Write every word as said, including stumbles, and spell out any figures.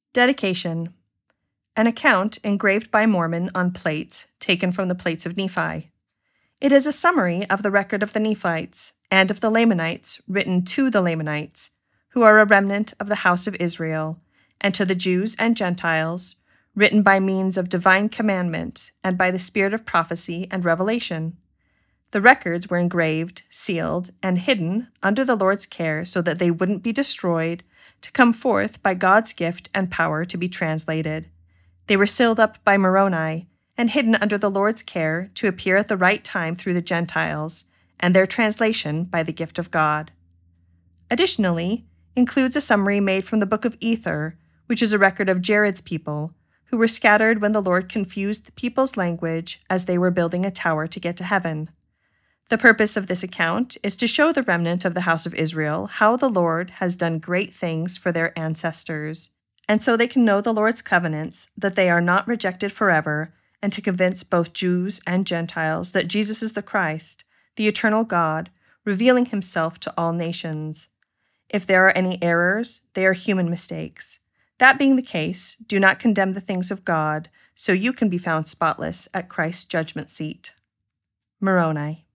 Dedication. An account engraved by Mormon on plates taken from the plates of Nephi. It is a summary of the record of the Nephites and of the Lamanites written to the Lamanites, who are a remnant of the house of Israel, and to the Jews and Gentiles, written by means of divine commandment and by the spirit of prophecy and revelation. The records were engraved, sealed, and hidden under the Lord's care so that they wouldn't be destroyed, to come forth by God's gift and power to be translated. They were sealed up by Moroni and hidden under the Lord's care to appear at the right time through the Gentiles, and their translation by the gift of God. Additionally, includes a summary made from the book of Ether, which is a record of Jared's people, who were scattered when the Lord confused the people's language as they were building a tower to get to heaven. The purpose of this account is to show the remnant of the house of Israel how the Lord has done great things for their ancestors, and so they can know the Lord's covenants, that they are not rejected forever, and to convince both Jews and Gentiles that Jesus is the Christ, the eternal God, revealing himself to all nations. If there are any errors, they are human mistakes. That being the case, do not condemn the things of God, so you can be found spotless at Christ's judgment seat. Moroni.